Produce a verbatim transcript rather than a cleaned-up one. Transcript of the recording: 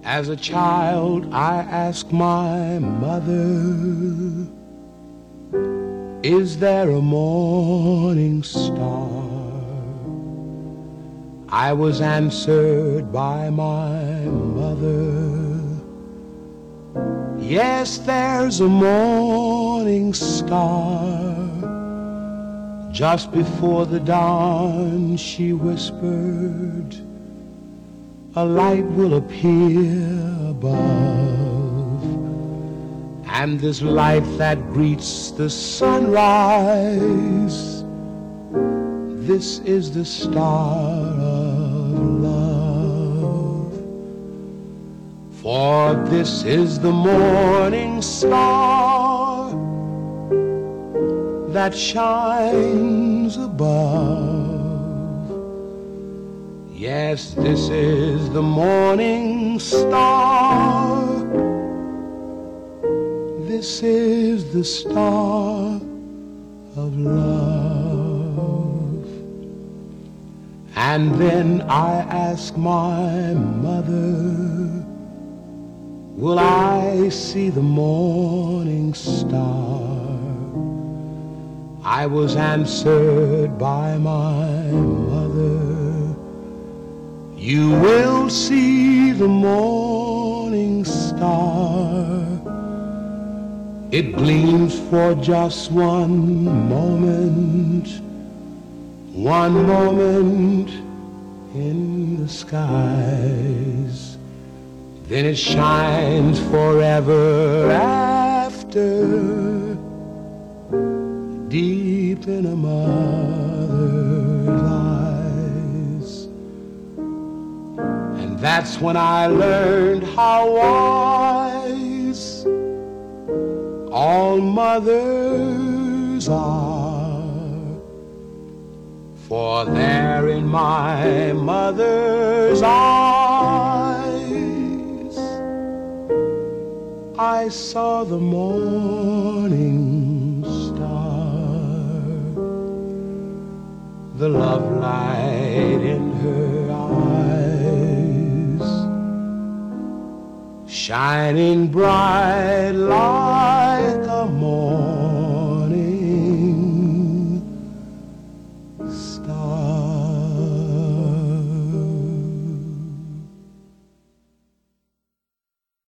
As a child, I asked my mother, is there a morning star? I was answered by my mother, yes, there's a morning star. Just before the dawn, she whispered, a light will appear above, and this light that greets the sunrise, this is the star of love. For this is the morning star that shines above. Yes, this is the morning star. This is the star of love. And then I ask my mother, will I see the morning star? I was answered by my mother, you will see the morning star. It gleams for just one moment, one moment in the skies. Then it shines forever after, deep in a mother's eyes. And that's when I learned how wise all mothers are. For there in my mother's eyes I saw the morning star, the love light in her eyes, shining bright like a morning